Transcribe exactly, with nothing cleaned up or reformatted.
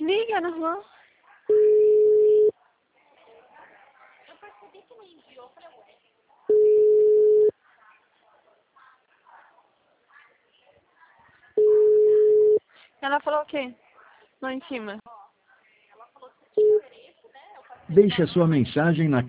Liga na rua. Ela falou o quê? Lá em cima. Deixe a sua mensagem na